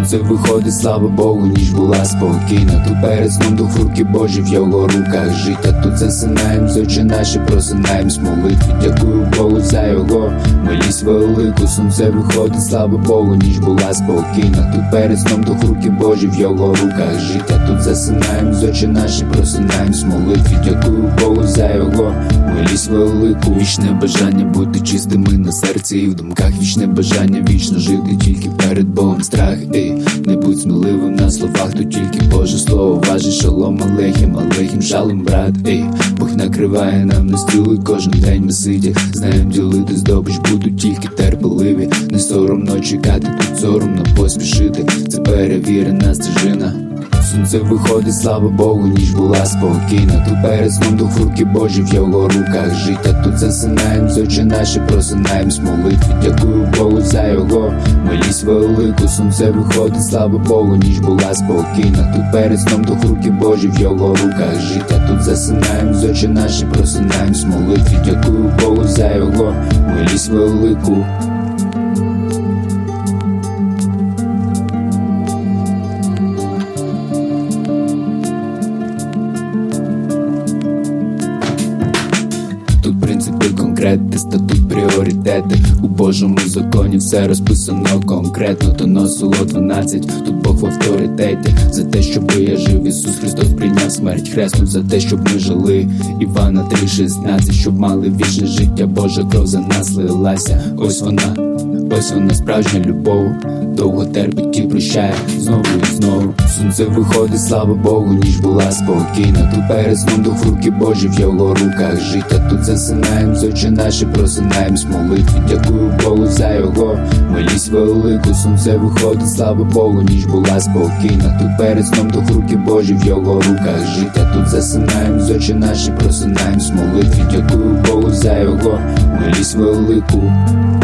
Сонце виходить, слава Богу, ніч була спокійна. Тут перед сном дух руки Божі в його руках життя. Тут засинаєм, з очі наші просинаєм з молитві. Дякую Богу за його милість велику. Сонце виходить, слава Богу, ніч була спокійна. Тут перед сном дух руки Божі в його руках життя. Тут засинаєм, з очі наші просинаєм з молитві. Дякую Богу за його милість велику. Вічне бажання бути чистими на серці і в думках. Вічне бажання вічно жити тільки перед Богом. Страх, не будь сміливим на словах, то тільки Боже слово важить. Шалом алейхім, алейхім шалом, брат. Бог накриває нам на стіл, і кожен день ми сидя знаєм ділити здобич, будуть тільки терпеливі. Не соромно чекати, тут соромно поспішити. Це перевірена стежина. Сонце виходить, слава Богу, ніч була спокійна. Тут перед сном дух руки Божі в його руках життя. Тут засинаєм, з очі наші просинаєм з молитві. Дякую Богу за його милість велику. Сонце виходить, слава Богу, ніч була спокійна. Тут перед сном дух руки Божі в його руках життя. Тут засинаєм, з очі наші просинаєм з молитві. Дякую Богу за його милість велику. Конкрети, статут, пріоритети. У Божому законі все розписано конкретно. То носило 12, тут Бог в авторитеті. За те, щоб я жив, Ісус Христос прийняв смерть хресну. За те, щоб ми жили, Івана 3:16. Щоб мали вічне життя, Божа кров за нас лилася. Ось вона справжня любов. Довго терпить і прощає знову і знову. Сонце виходить, слава Богу, ніч була спокійна. Тут перед сном дух руки Божі в його руках життя. Тут засинаєм, з очі наші просинаєм з молитві. Дякую Богу за його милість велику. Сонце виходить, слава Богу, ніч була спокійна. Тут перед сном дух руки Божі в його руках життя. Тут засинаєм, з очі наші просинаєм з молитві. Дякую Богу за його милість велику.